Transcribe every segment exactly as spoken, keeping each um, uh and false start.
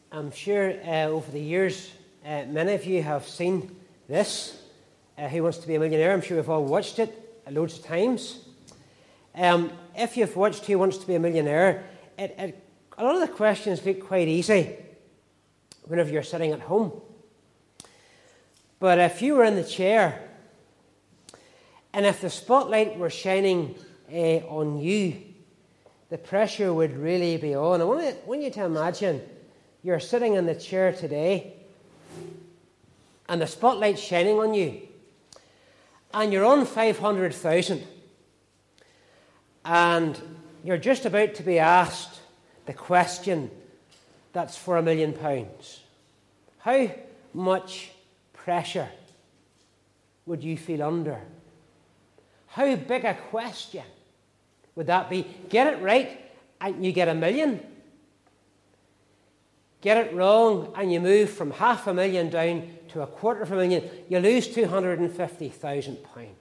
I'm sure uh, over the years, uh, many of you have seen this, uh, Who Wants to Be a Millionaire? I'm sure we've all watched it loads of times. Um, if you've watched Who Wants to Be a Millionaire, it, it, a lot of the questions look quite easy whenever you're sitting at home. But if you were in the chair, and if the spotlight were shining uh, on you, the pressure would really be on. I want, to, I want you to imagine you're sitting in the chair today, and the spotlight's shining on you, and you're on five hundred thousand, and you're just about to be asked the question that's for a million pounds. How much pressure would you feel under? How big a question would that be? Get it right, and you get a million. Get it wrong, and you move from half a million down to a quarter of a million. You lose two hundred fifty thousand pounds.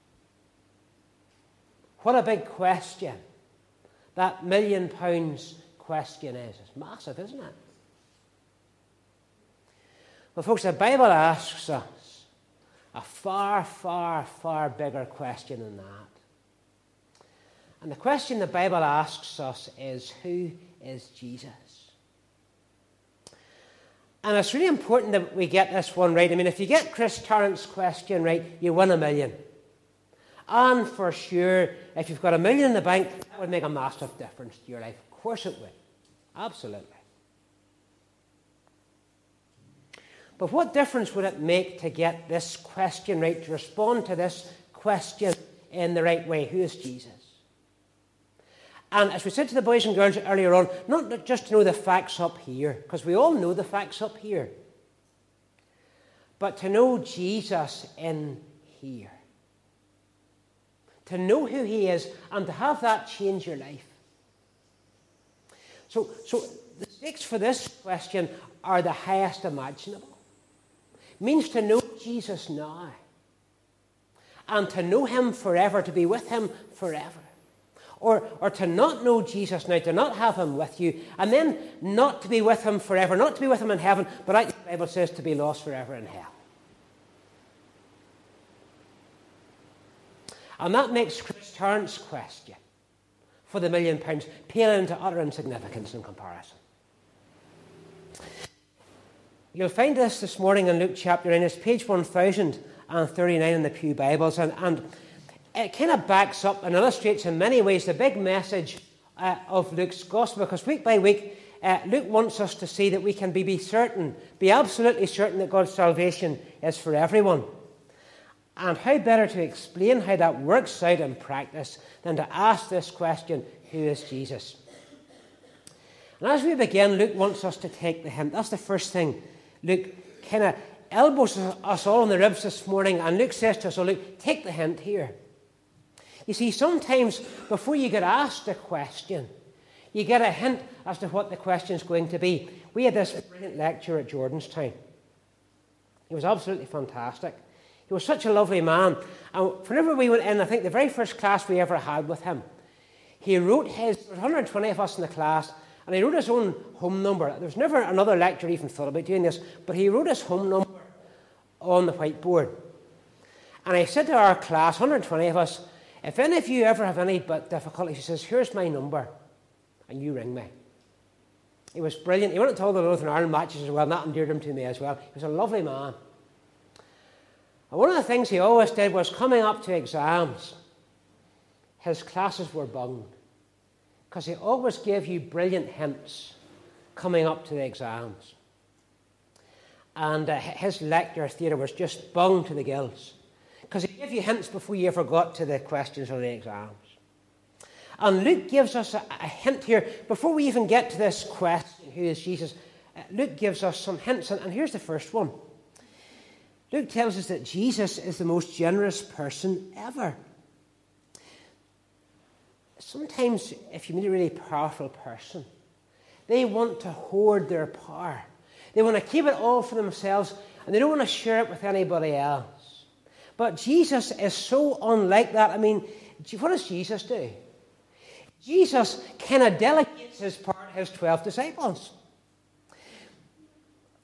What a big question that million pounds question is. It's massive, isn't it? Well, folks, the Bible asks us a far, far, far bigger question than that. And the question the Bible asks us is, who is Jesus? And it's really important that we get this one right. I mean, if you get Chris Tarrant's question right, you win a million. And for sure, if you've got a million in the bank, that would make a massive difference to your life. Of course it would. Absolutely. But what difference would it make to get this question right, to respond to this question in the right way? Who is Jesus? And as we said to the boys and girls earlier on, not just to know the facts up here, because we all know the facts up here, but to know Jesus in here. To know who he is and to have that change your life. So, so the stakes for this question are the highest imaginable. It means to know Jesus now and to know him forever, to be with him forever. Or, or to not know Jesus now, to not have him with you, and then not to be with him forever, not to be with him in heaven, but like the Bible says, to be lost forever in hell. And that makes Chris Tarrant's question for the million pounds pale into utter insignificance in comparison. You'll find this this morning in Luke chapter nine. It's page one thousand thirty-nine in the Pew Bibles, and, and it kind of backs up and illustrates in many ways the big message uh, of Luke's gospel, because week by week, uh, Luke wants us to see that we can be, be certain, be absolutely certain that God's salvation is for everyone. And how better to explain how that works out in practice than to ask this question, who is Jesus? And as we begin, Luke wants us to take the hint. That's the first thing. Luke kind of elbows us all in the ribs this morning, and Luke says to us, oh, Luke, take the hint here. You see, sometimes before you get asked a question, you get a hint as to what the question is going to be. We had this brilliant lecturer at Jordanstown. He was absolutely fantastic. He was such a lovely man. And whenever we went in, I think the very first class we ever had with him, he wrote his, there was one hundred twenty of us in the class, and he wrote his own home number. There was never another lecturer even thought about doing this, but he wrote his home number on the whiteboard. And I said to our class, one hundred twenty of us, if any of you ever have any difficulties, he says, here's my number, and you ring me. He was brilliant. He went to all the Northern Ireland matches as well, and that endeared him to me as well. He was a lovely man. And one of the things he always did was coming up to exams, his classes were bunged, because he always gave you brilliant hints coming up to the exams. And uh, his lecture theatre was just bunged to the gills, because he gave you hints before you ever got to the questions or the exams. And Luke gives us a, a hint here, before we even get to this question, who is Jesus, uh, Luke gives us some hints, and, and here's the first one. Luke tells us that Jesus is the most generous person ever. Sometimes, if you meet a really powerful person, they want to hoard their power. They want to keep it all for themselves, and they don't want to share it with anybody else. But Jesus is so unlike that. I mean, what does Jesus do? Jesus kind of delegates his power to his twelve disciples.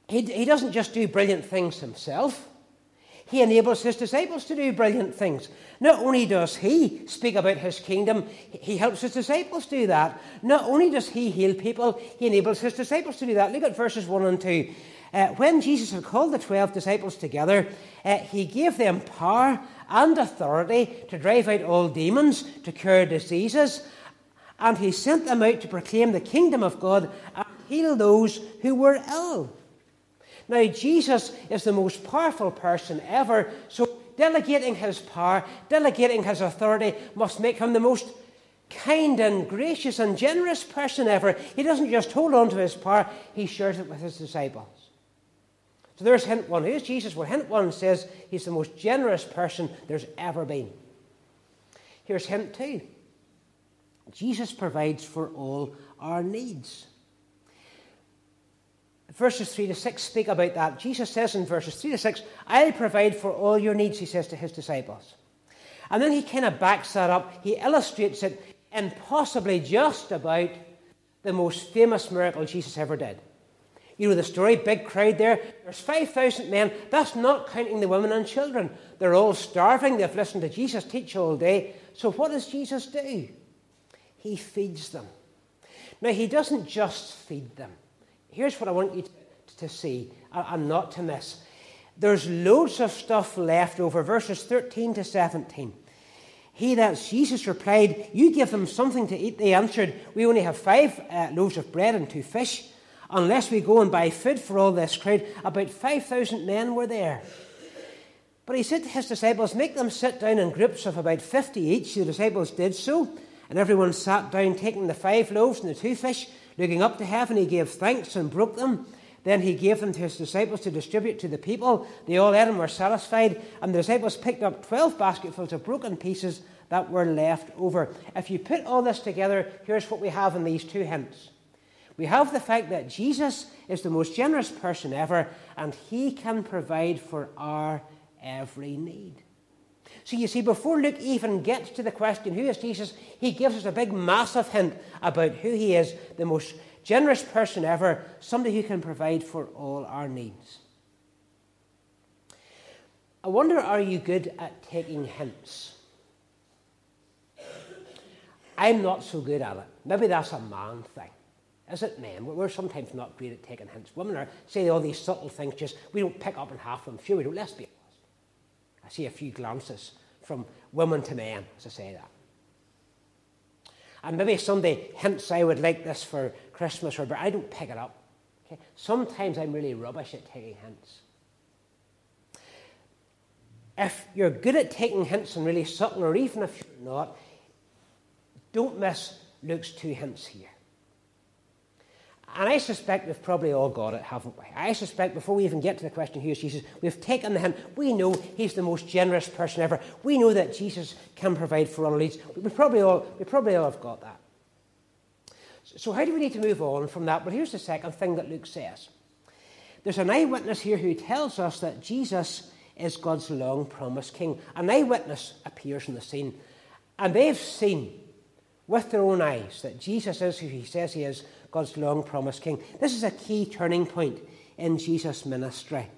he, he doesn't just do brilliant things himself. He enables his disciples to do brilliant things. Not only does he speak about his kingdom, he helps his disciples do that. Not only does he heal people, he enables his disciples to do that. Look at verses one and two. Uh, when Jesus had called the twelve disciples together, uh, he gave them power and authority to drive out all demons, to cure diseases, and he sent them out to proclaim the kingdom of God and heal those who were ill. Now, Jesus is the most powerful person ever, so delegating his power, delegating his authority must make him the most kind and gracious and generous person ever. He doesn't just hold on to his power, he shares it with his disciples. So there's hint one. Who's Jesus? Well, hint one says he's the most generous person there's ever been. Here's hint two. Jesus provides for all our needs. Verses three to six speak about that. Jesus says in verses three to six, I'll provide for all your needs, he says to his disciples. And then he kind of backs that up. He illustrates it in possibly just about the most famous miracle Jesus ever did. You know the story, big crowd there. There's five thousand men. That's not counting the women and children. They're all starving. They've listened to Jesus teach all day. So what does Jesus do? He feeds them. Now, he doesn't just feed them. Here's what I want you to, to see and not to miss. There's loads of stuff left over. Verses thirteen to seventeen. He, that's Jesus, replied, you give them something to eat. They answered, we only have five uh, loaves of bread and two fish. Unless we go and buy food for all this crowd. About five thousand men were there. But he said to his disciples, make them sit down in groups of about fifty each. The disciples did so. And everyone sat down, taking the five loaves and the two fish. Looking up to heaven, he gave thanks and broke them. Then he gave them to his disciples to distribute to the people. They all ate and were satisfied. And the disciples picked up twelve basketfuls of broken pieces that were left over. If you put all this together, here's what we have in these two hints. We have the fact that Jesus is the most generous person ever, and he can provide for our every need. So you see, before Luke even gets to the question, who is Jesus, he gives us a big, massive hint about who he is, the most generous person ever, somebody who can provide for all our needs. I wonder, are you good at taking hints? I'm not so good at it. Maybe that's a man thing. Is it men? We're sometimes not great at taking hints. Women are, say all these subtle things, just we don't pick up on half of them. Sure we don't, let's be honest. I see a few glances from women to men as I say that. And maybe somebody hints I would like this for Christmas, or but I don't pick it up. Okay? Sometimes I'm really rubbish at taking hints. If you're good at taking hints and really subtle, or even if you're not, don't miss Luke's two hints here. And I suspect we've probably all got it, haven't we? I suspect before we even get to the question, who is Jesus, we've taken the hint. We know he's the most generous person ever. We know that Jesus can provide for all needs. We probably all, we probably all have got that. So how do we need to move on from that? Well, here's the second thing that Luke says. There's an eyewitness here who tells us that Jesus is God's long-promised king. An eyewitness appears on the scene, and they've seen with their own eyes that Jesus is who he says he is, God's long-promised king. This is a key turning point in Jesus' ministry.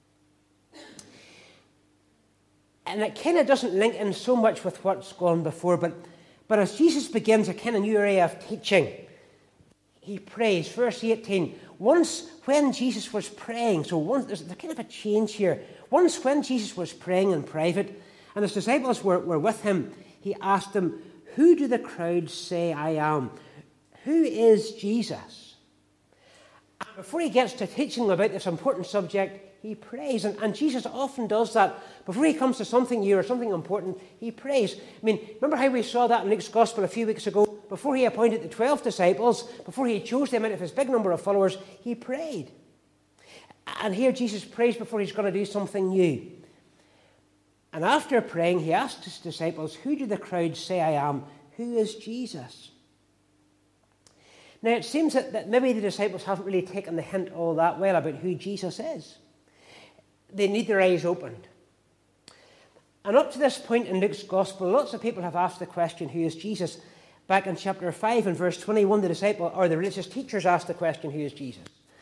And it kind of doesn't link in so much with what's gone before, but, but as Jesus begins a kind of new area of teaching, he prays. Verse eighteen, once when Jesus was praying, so once, there's kind of a change here. Once when Jesus was praying in private, and his disciples were, were with him, he asked them, who do the crowds say I am? Who is Jesus? And before he gets to teaching about this important subject, he prays. And, and Jesus often does that. Before he comes to something new or something important, he prays. I mean, remember how we saw that in Luke's Gospel a few weeks ago? Before he appointed the twelve disciples, before he chose them out of his big number of followers, he prayed. And here Jesus prays before he's going to do something new. And after praying, he asked his disciples, who do the crowds say I am? Who is Jesus? Now, it seems that, that maybe the disciples haven't really taken the hint all that well about who Jesus is. They need their eyes opened. And up to this point in Luke's Gospel, lots of people have asked the question, who is Jesus? Back in chapter five and verse twenty-one, the disciple or the religious teachers asked the question, who is Jesus?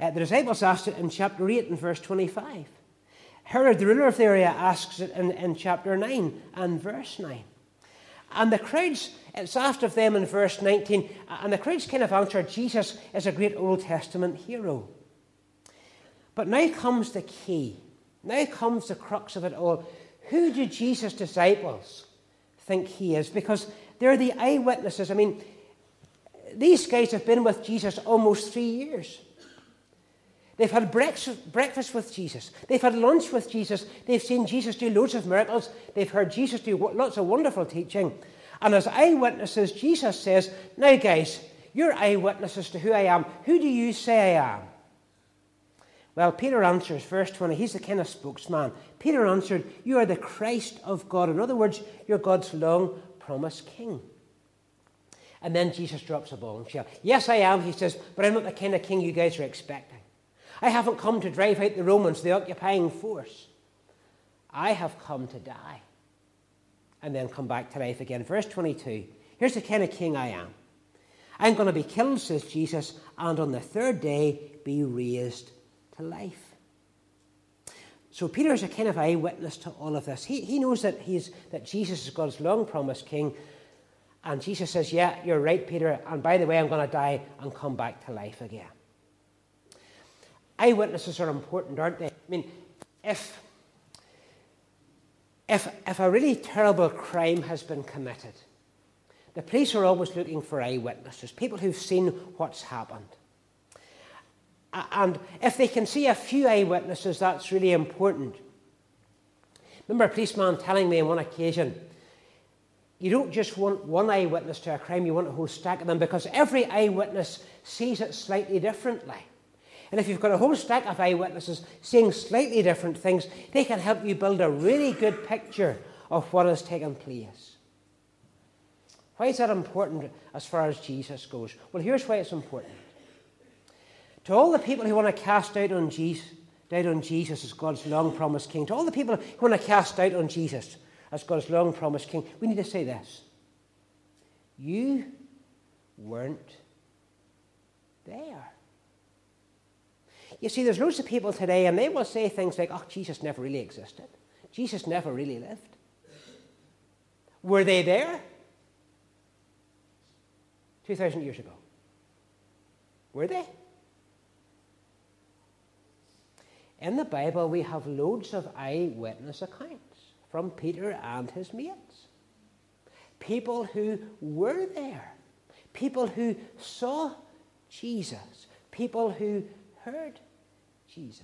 Uh, the disciples asked it in chapter eight and verse twenty-five. Herod, the ruler of the area, asks it in, in chapter nine and verse nine. And the crowds, it's asked of them in verse nineteen, and the crowds kind of answered, Jesus is a great Old Testament hero. But now comes the key. Now comes the crux of it all. Who do Jesus' disciples think he is? Because they're the eyewitnesses. I mean, these guys have been with Jesus almost three years. They've had breakfast with Jesus. They've had lunch with Jesus. They've seen Jesus do loads of miracles. They've heard Jesus do lots of wonderful teaching. And as eyewitnesses, Jesus says, now guys, you're eyewitnesses to who I am. Who do you say I am? Well, Peter answers, verse twenty, he's the kind of spokesman. Peter answered, you are the Christ of God. In other words, you're God's long-promised king. And then Jesus drops a bombshell. Yes, I am, he says, but I'm not the kind of king you guys are expecting. I haven't come to drive out the Romans, the occupying force. I have come to die and then come back to life again. Verse twenty-two, here's the kind of king I am. I'm going to be killed, says Jesus, and on the third day be raised to life. So Peter is a kind of eyewitness to all of this. He, he knows that, he's, that Jesus is God's long-promised king. And Jesus says, yeah, you're right, Peter. And by the way, I'm going to die and come back to life again. Eyewitnesses are important, aren't they? I mean, if, if, if a really terrible crime has been committed, the police are always looking for eyewitnesses, people who've seen what's happened. And if they can see a few eyewitnesses, that's really important. Remember a policeman telling me on one occasion, you don't just want one eyewitness to a crime, you want a whole stack of them, because every eyewitness sees it slightly differently. And if you've got a whole stack of eyewitnesses seeing slightly different things, they can help you build a really good picture of what has taken place. Why is that important as far as Jesus goes? Well, here's why it's important. To all the people who want to cast out on Jesus, doubt on Jesus as God's long-promised king, to all the people who want to cast doubt on Jesus as God's long-promised king, we need to say this. You weren't there. You see, there's loads of people today, and they will say things like, oh, Jesus never really existed. Jesus never really lived. Were they there? two thousand years ago. Were they? In the Bible, we have loads of eyewitness accounts from Peter and his mates. People who were there. People who saw Jesus. People who heard Jesus.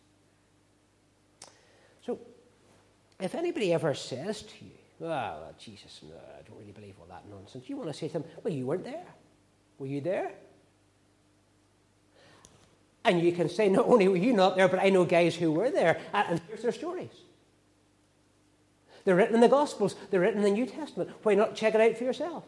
So, if anybody ever says to you, oh, well, Jesus, no, I don't really believe all that nonsense, you want to say to them, well, you weren't there. Were you there? And you can say, not only were you not there, but I know guys who were there. And here's their stories. They're written in the Gospels. They're written in the New Testament. Why not check it out for yourself?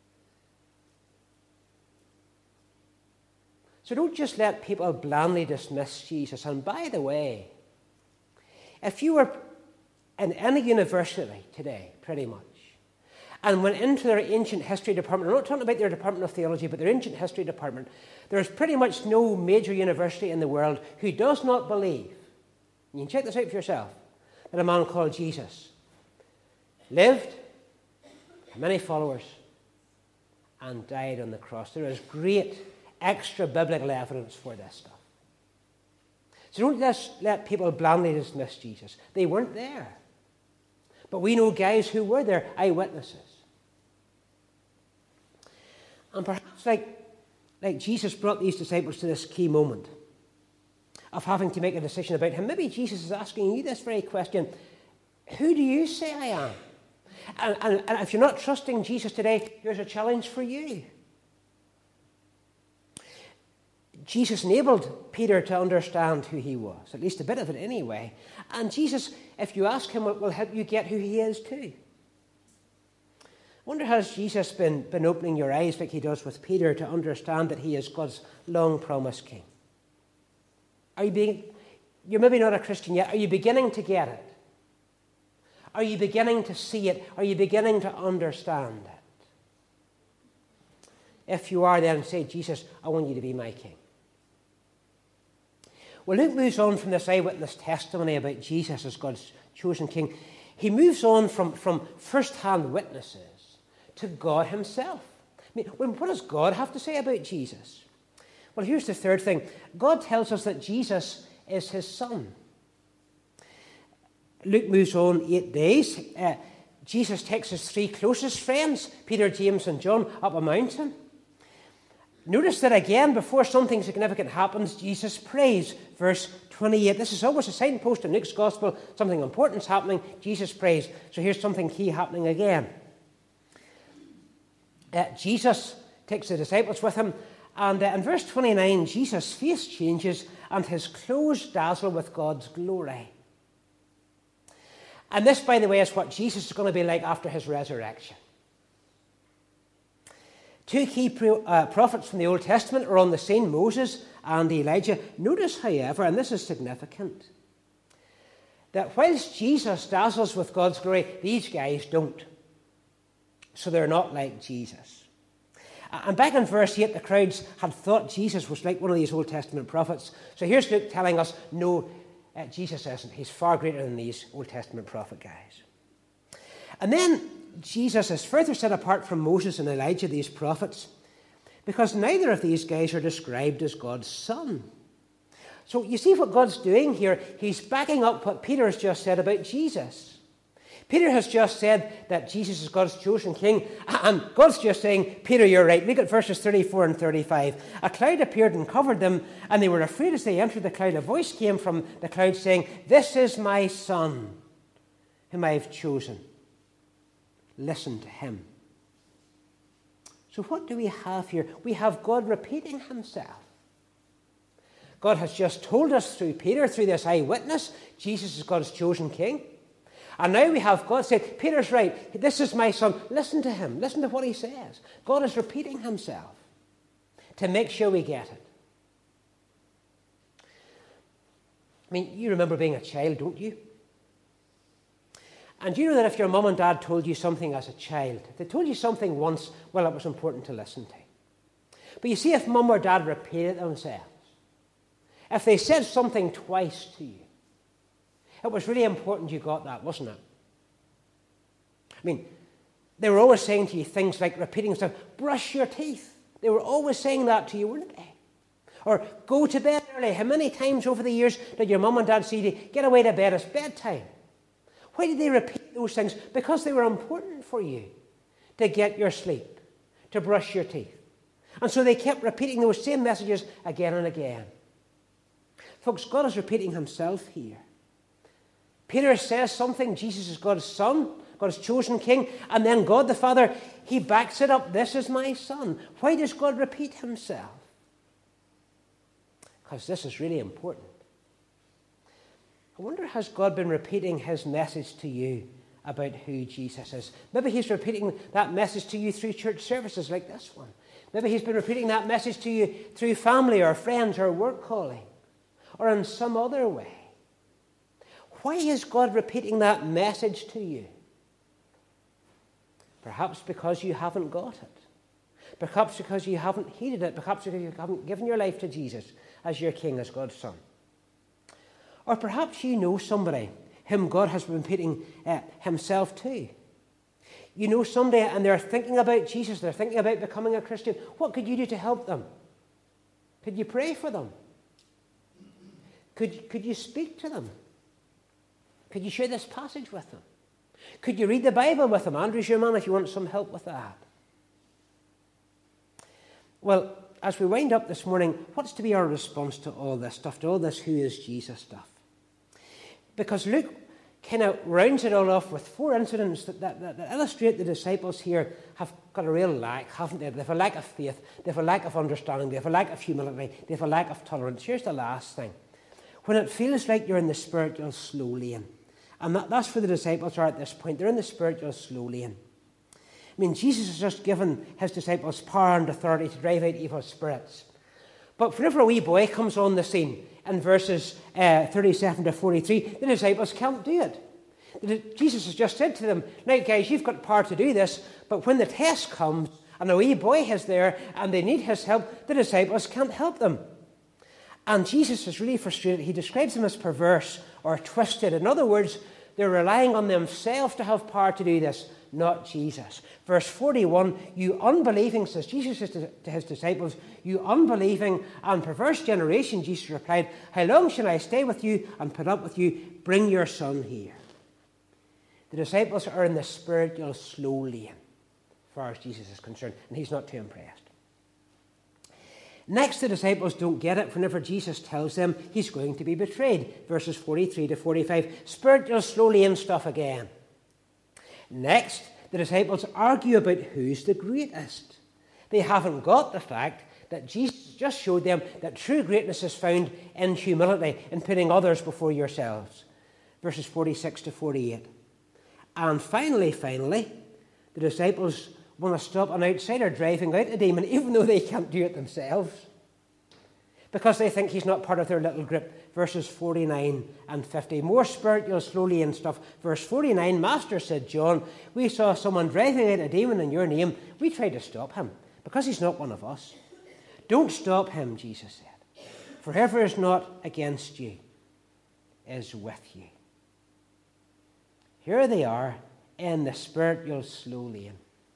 So don't just let people blandly dismiss Jesus. And by the way, if you were in any university today, pretty much, and went into their ancient history department, I'm not talking about their Department of Theology, but their ancient history department, there's pretty much no major university in the world who does not believe, you can check this out for yourself, that a man called Jesus lived, had many followers, and died on the cross. There is great extra biblical evidence for this stuff. So don't just let people blandly dismiss Jesus. They weren't there. But we know guys who were there, eyewitnesses. And perhaps like, like Jesus brought these disciples to this key moment of having to make a decision about him. Maybe Jesus is asking you this very question. Who do you say I am? And, and, and if you're not trusting Jesus today, here's a challenge for you. Jesus enabled Peter to understand who he was, at least a bit of it anyway. And Jesus, if you ask him, will help you get who he is too. I wonder, has Jesus been, been opening your eyes like he does with Peter to understand that he is God's long-promised king? Are you being, you're maybe not a Christian yet. Are you beginning to get it? Are you beginning to see it? Are you beginning to understand it? If you are, then say, Jesus, I want you to be my king. Well, Luke moves on from this eyewitness testimony about Jesus as God's chosen king. He moves on from, from first-hand witnesses to God himself. I mean, what does God have to say about Jesus? Well, here's the third thing. God tells us that Jesus is his son. Luke moves on eight days. Uh, Jesus takes his three closest friends, Peter, James, and John, up a mountain. Notice that again, before something significant happens, Jesus prays. Verse twenty-eight. This is always a signpost in Luke's gospel. Something important is happening. Jesus prays. So here's something key happening again. Uh, Jesus takes the disciples with him. And uh, in verse twenty-nine, Jesus' face changes and his clothes dazzle with God's glory. And this, by the way, is what Jesus is going to be like after his resurrection. Two key pro, uh, prophets from the Old Testament are on the scene, Moses and Elijah. Notice, however, and this is significant, that whilst Jesus dazzles with God's glory, these guys don't. So they're not like Jesus. And back in verse eight, the crowds had thought Jesus was like one of these Old Testament prophets. So here's Luke telling us, no, uh, Jesus isn't. He's far greater than these Old Testament prophet guys. And then Jesus is further set apart from Moses and Elijah, these prophets, because neither of these guys are described as God's son. So you see what God's doing here? He's backing up what Peter has just said about Jesus. Peter has just said that Jesus is God's chosen king, and God's just saying, Peter, you're right. Look at verses thirty-four and thirty-five. A cloud appeared and covered them, and they were afraid as they entered the cloud. A voice came from the cloud saying, this is my son, whom I have chosen. Listen to him. So what do we have here? We have God repeating himself. God has just told us through Peter, through this eyewitness, Jesus is God's chosen king. And now we have God say, Peter's right, this is my son, listen to him, listen to what he says. God is repeating himself to make sure we get it. I mean, you remember being a child, don't you? And you know that if your mum and dad told you something as a child, if they told you something once, well, it was important to listen to. But you see, if mum or dad repeated themselves, if they said something twice to you, it was really important you got that, wasn't it? I mean, they were always saying to you things like repeating stuff, brush your teeth. They were always saying that to you, weren't they? Or go to bed early. How many times over the years did your mum and dad say to you, get away to bed, it's bedtime? Why did they repeat those things? Because they were important for you to get your sleep, to brush your teeth. And so they kept repeating those same messages again and again. Folks, God is repeating himself here. Peter says something, Jesus is God's son, God's chosen king, and then God the Father, he backs it up, this is my son. Why does God repeat himself? Because this is really important. I wonder, has God been repeating his message to you about who Jesus is? Maybe he's repeating that message to you through church services like this one. Maybe he's been repeating that message to you through family or friends or work calling or in some other way. Why is God repeating that message to you? Perhaps because you haven't got it. Perhaps because you haven't heeded it. Perhaps because you haven't given your life to Jesus as your king, as God's son. Or perhaps you know somebody whom God has been repeating uh, himself to. You know somebody and they're thinking about Jesus, they're thinking about becoming a Christian. What could you do to help them? Could you pray for them? Could, could you speak to them? Could you share this passage with them? Could you read the Bible with them? Andrew's your man if you want some help with that. Well, as we wind up this morning, what's to be our response to all this stuff, to all this who is Jesus stuff? Because Luke kind of rounds it all off with four incidents that, that, that, that illustrate the disciples here have got a real lack, haven't they? They have a lack of faith, they have a lack of understanding, they have a lack of humility, they have a lack of tolerance. Here's the last thing. When it feels like you're in the spiritual slow lane, and that, that's where the disciples are at this point, they're in the spiritual slow lane. I mean, Jesus has just given his disciples power and authority to drive out evil spirits. But whenever a wee boy comes on the scene, in verses uh, thirty-seven to forty-three, the disciples can't do it. Jesus has just said to them, now guys, you've got power to do this, but when the test comes and a wee boy is there and they need his help, the disciples can't help them. And Jesus is really frustrated. He describes them as perverse or twisted. In other words, they're relying on themselves to have power to do this, not Jesus. Verse forty-one, you unbelieving, says Jesus to his disciples, you unbelieving and perverse generation, Jesus replied, how long shall I stay with you and put up with you? Bring your son here. The disciples are in the spiritual slow lane, as far as Jesus is concerned, and he's not too impressed. Next, the disciples don't get it whenever Jesus tells them he's going to be betrayed. Verses forty-three to forty-five. Spiritual slow lane stuff again. Next, the disciples argue about who's the greatest. They haven't got the fact that Jesus just showed them that true greatness is found in humility, in putting others before yourselves. Verses forty-six to forty-eight. And finally, finally, the disciples want to stop an outsider driving out a demon, even though they can't do it themselves, because they think he's not part of their little group. Verses forty-nine and fifty. More spiritual, slowly and stuff. Verse forty-nine, Master, said John, we saw someone driving out a demon in your name. We tried to stop him, because he's not one of us. Don't stop him, Jesus said. For whoever is not against you is with you. Here they are in the spiritual slow lane.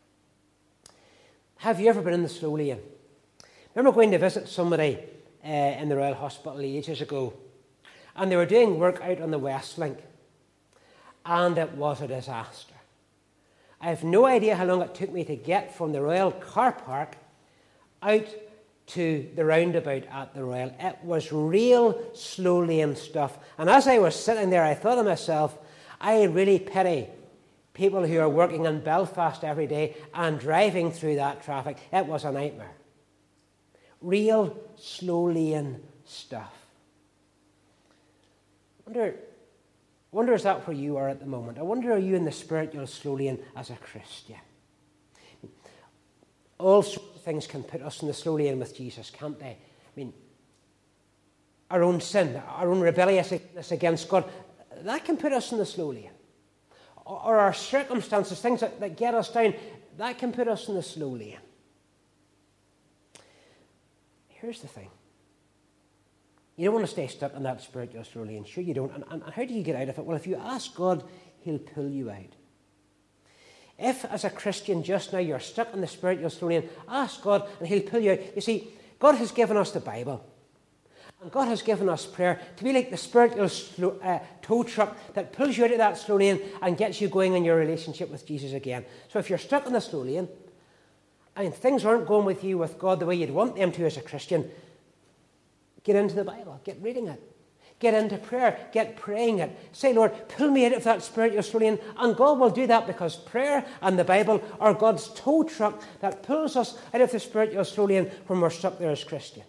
Have you ever been in the slow lane? I remember going to visit somebody uh, in the Royal Hospital ages ago, and they were doing work out on the West Link, and it was a disaster. I have no idea how long it took me to get from the Royal car park out to the roundabout at the Royal. It was real slow lane stuff. And as I was sitting there, I thought to myself, I really pity people who are working in Belfast every day and driving through that traffic. It was a nightmare. Real slow lane stuff. I wonder, wonder is that where you are at the moment? I wonder, are you in the spiritual slow lane as a Christian? All sorts of things can put us in the slow lane with Jesus, can't they? I mean, our own sin, our own rebelliousness against God, that can put us in the slow lane. Or our circumstances, things that, that get us down, that can put us in the slow lane. Here's the thing. You don't want to stay stuck in that spiritual slow lane. Sure you don't. And, and how do you get out of it? Well, if you ask God, he'll pull you out. If, as a Christian, just now you're stuck in the spiritual slow lane, ask God and he'll pull you out. You see, God has given us the Bible. And God has given us prayer to be like the spiritual slow, uh, tow truck that pulls you out of that slow lane and gets you going in your relationship with Jesus again. So if you're stuck in the slow lane and things aren't going with you with God the way you'd want them to as a Christian, get into the Bible, get reading it. Get into prayer, get praying it. Say, Lord, pull me out of that spiritual slow lane. And God will do that because prayer and the Bible are God's tow truck that pulls us out of the spiritual slow lane when we're stuck there as Christians.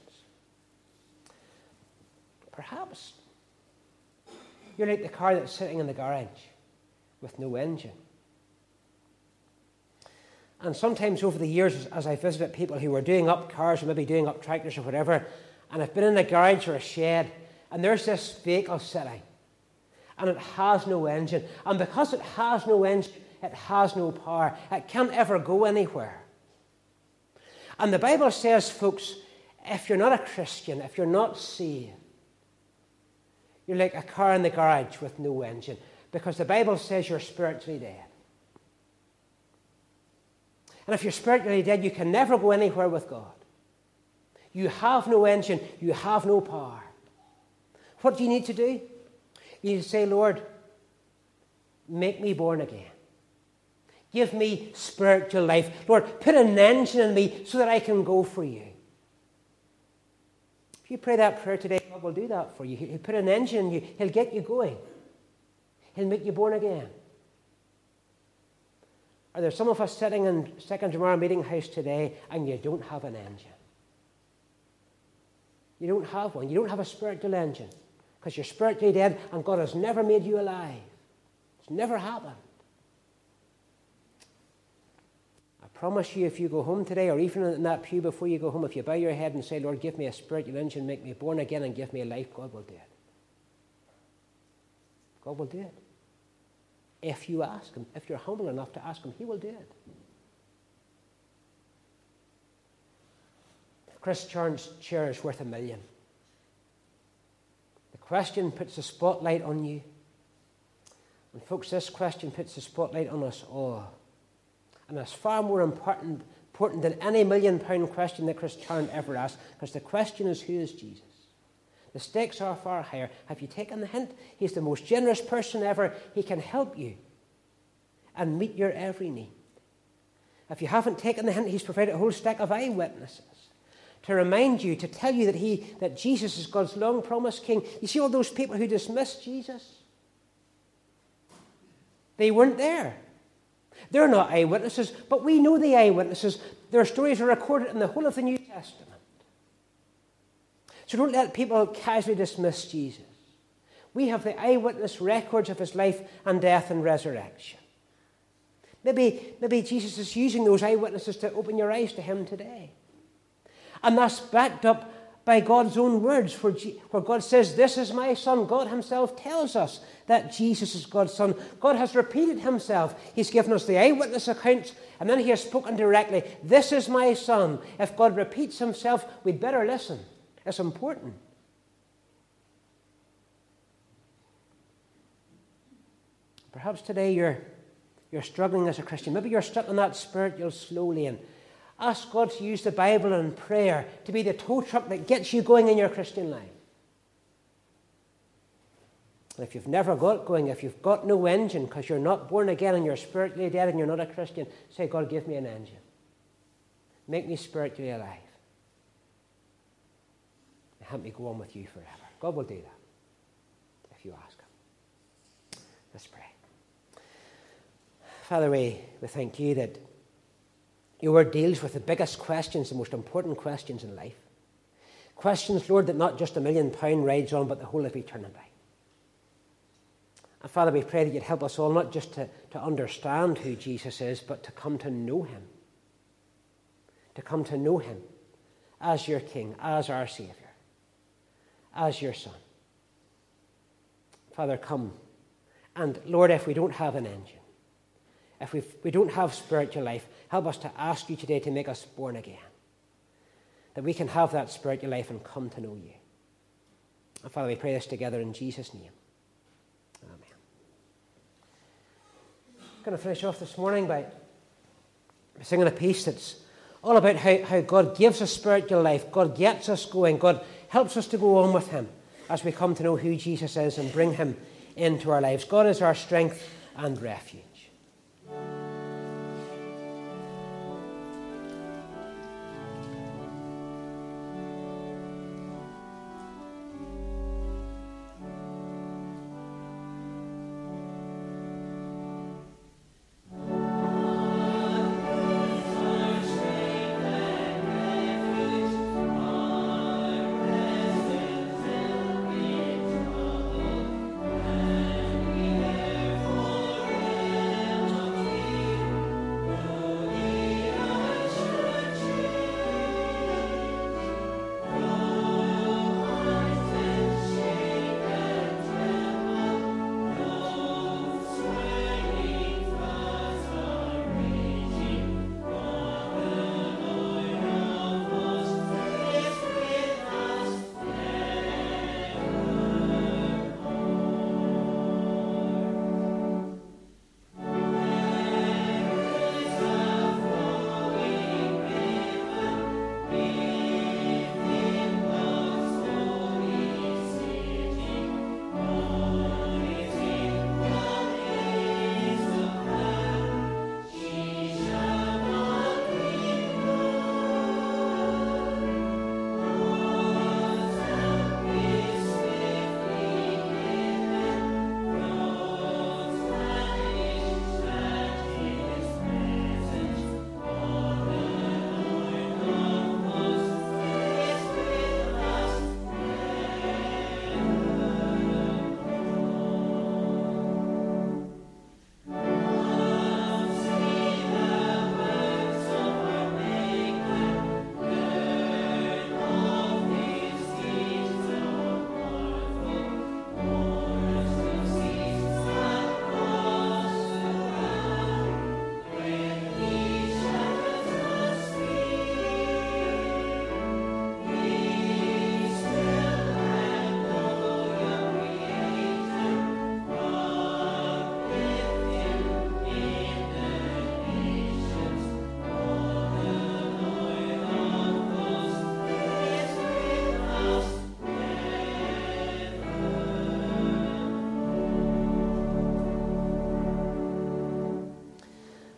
Perhaps you're like the car that's sitting in the garage with no engine. And sometimes over the years, as I visited people who were doing up cars or maybe doing up tractors or whatever, and I've been in a garage or a shed, and there's this vehicle sitting, and it has no engine. And because it has no engine, it has no power. It can't ever go anywhere. And the Bible says, folks, if you're not a Christian, if you're not saved, you're like a car in the garage with no engine, because the Bible says you're spiritually dead. And if you're spiritually dead, you can never go anywhere with God. You have no engine. You have no power. What do you need to do? You need to say, Lord, make me born again. Give me spiritual life. Lord, put an engine in me so that I can go for you. If you pray that prayer today, God will do that for you. He'll put an engine in you. He'll get you going. He'll make you born again. Are there some of us sitting in Second Jamara Meeting House today and you don't have an engine? You don't have one. You don't have a spiritual engine because you're spiritually dead and God has never made you alive. It's never happened. I promise you, if you go home today, or even in that pew before you go home, if you bow your head and say, Lord, give me a spiritual engine, make me born again and give me a life, God will do it. God will do it. If you ask him, if you're humble enough to ask him, he will do it. Chris Charn's chair is worth a million. question puts a spotlight on you. And folks, this question puts a spotlight on us all. And it's far more important, important than any million pound question that Chris Tarrant ever asked, because the question is, who is Jesus? The stakes are far higher. Have you taken the hint? He's the most generous person ever. He can help you and meet your every need. If you haven't taken the hint, he's provided a whole stack of eyewitnesses to remind you, to tell you that he, that Jesus is God's long-promised king. You see all those people who dismissed Jesus? They weren't there. They're not eyewitnesses, but we know the eyewitnesses. Their stories are recorded in the whole of the New Testament. So don't let people casually dismiss Jesus. We have the eyewitness records of his life and death and resurrection. Maybe, maybe Jesus is using those eyewitnesses to open your eyes to him today. And that's backed up by God's own words, where, G- where God says, this is my son. God himself tells us that Jesus is God's son. God has repeated himself. He's given us the eyewitness accounts, and then he has spoken directly. This is my son. If God repeats himself, we'd better listen. It's important. Perhaps today you're, you're struggling as a Christian. Maybe you're stuck in that spiritual slow lane. Ask God to use the Bible and prayer to be the tow truck that gets you going in your Christian life. And if you've never got going, if you've got no engine because you're not born again and you're spiritually dead and you're not a Christian, say, God, give me an engine. Make me spiritually alive. And help me go on with you forever. God will do that if you ask him. Let's pray. Father, we, we thank you that your word deals with the biggest questions, the most important questions in life. Questions, Lord, that not just a million pound rides on, but the whole of eternity. And Father, we pray that you'd help us all not just to, to understand who Jesus is, but to come to know him. To come to know him as your King, as our Saviour, as your Son. Father, come. And Lord, if we don't have an engine, if we've, we don't have spiritual life, help us to ask you today to make us born again. That we can have that spiritual life and come to know you. And Father, we pray this together in Jesus' name. Amen. I'm going to finish off this morning by singing a piece that's all about how, how God gives us spiritual life. God gets us going. God helps us to go on with him as we come to know who Jesus is and bring him into our lives. God is our strength and refuge.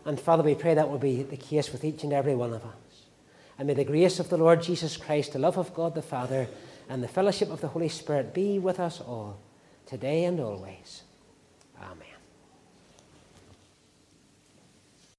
And Father, we pray that will be the case with each and every one of us. And may the grace of the Lord Jesus Christ, the love of God the Father, and the fellowship of the Holy Spirit be with us all, today and always. Amen.